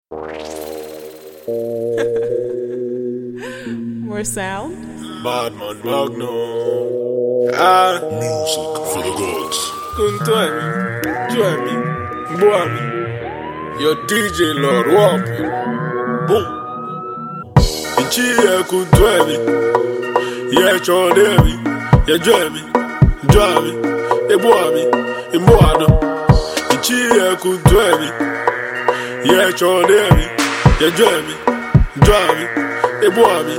More sound? Badman Magno. Music for the gods. Join me, boy me. Your DJ Lord, walk me. Boom. Ichie join me. Yeah, join me. Yeah, join me. Join me. Boy me. Boy Ichie join me. Yeah, join me. Yeah, join me. Join me. Boy me.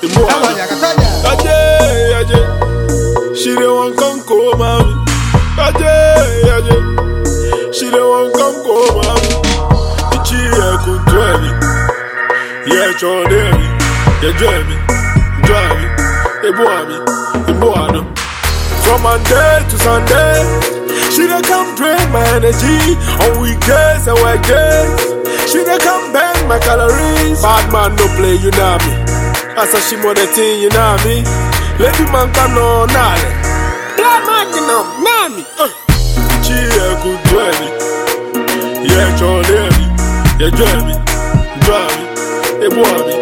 Aje, she don't want come mommy. Aje, she don't want come mommy. Ichi could drive me, yeah, join me, yeah, drive me, boy. From Monday to Sunday, she don't come drain my energy. On weekdays and weekdays, she don't come bang my calories. Bad man no play, you know me. I said she more the thing, you know me. Lady man can no nale. Black man can no name. She could drive me. Yeah, join me. Yeah, drive me. Boy me.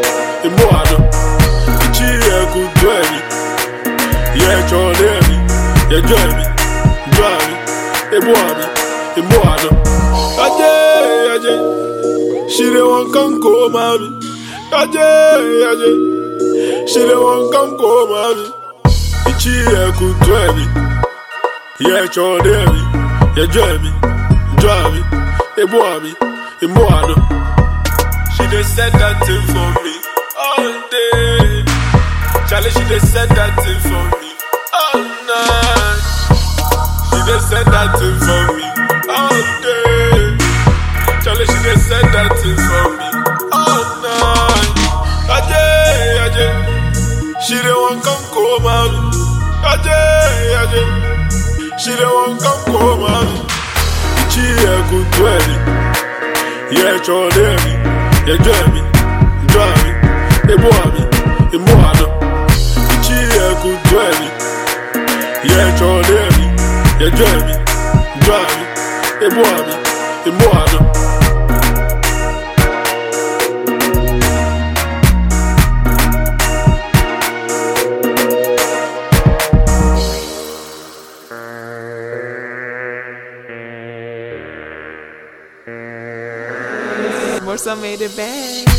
She could drive me. Yeah, join me. Yeah, drive me. Boy me. Aje. She don't want come mommy. Aje. She don't want come mommy. Ichi could drive me. Yeah, join me. Yeah, drive me. Boy me. She just said that thing for me all day. Charlie, she just said that thing for me all night. She just said that thing for me all day. Charlie, she just said that thing for me all night. Aje. She don't want come mommy. Aje. She don't want come mommy. Ichi could drive me. Yeah, join me. Yeah, drive me. Boy me. Ichi could drive me. Yeah, join me. Yeah, drive me. Boy me. More some made it bad.